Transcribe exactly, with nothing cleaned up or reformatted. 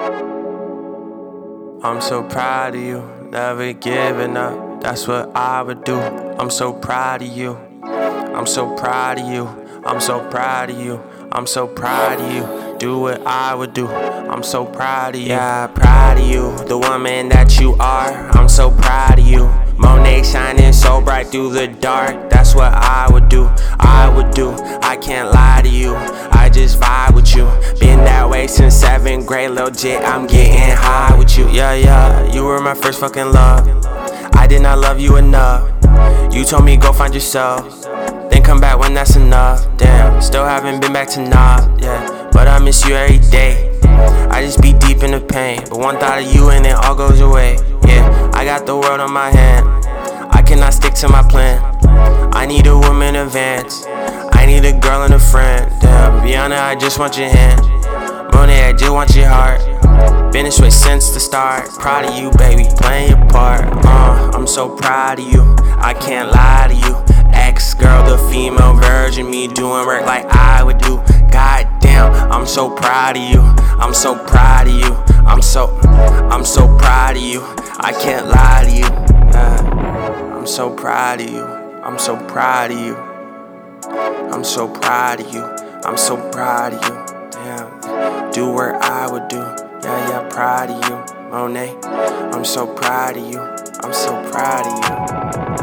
I'm so proud of you, never giving up, that's what I would do. I'm so proud of you, I'm so proud of you, I'm so proud of you, I'm so proud of you. Do what I would do, I'm so proud of you. Yeah, proud of you, the woman that you are, I'm so proud of you. Monet shining so bright through the dark, that's what I would do, I would do. I can't lie to you, I just vibe with you. Been that way since seventh grade, Lil Jit, I'm getting high with you. Yeah, yeah, you were my first fucking love, I did not love you enough. You told me go find yourself, then come back when that's enough. Damn, still haven't been back to Knob, yeah, but I miss you every day. I just be deep in the pain, but one thought of you and it all goes away. Yeah, I got the world on my hand, I cannot stick to my plan. I need a woman advance, I need a girl and a friend. Damn, Rihanna, I just want your hand. Monet, I just want your heart. Been this way since the start. Proud of you, baby, playing your part. Uh, I'm so proud of you, I can't lie to you. Ex-girl, the female version, me doing work like I would do. God damn, I'm so proud of you, I'm so proud of you. I'm so, I'm so proud of you, I can't lie to you. Uh, I'm so proud of you, I'm so proud of you. I'm so proud of you, I'm so proud of you. Damn, do what I would do. Yeah, yeah, proud of you, Monet. I'm so proud of you, I'm so proud of you.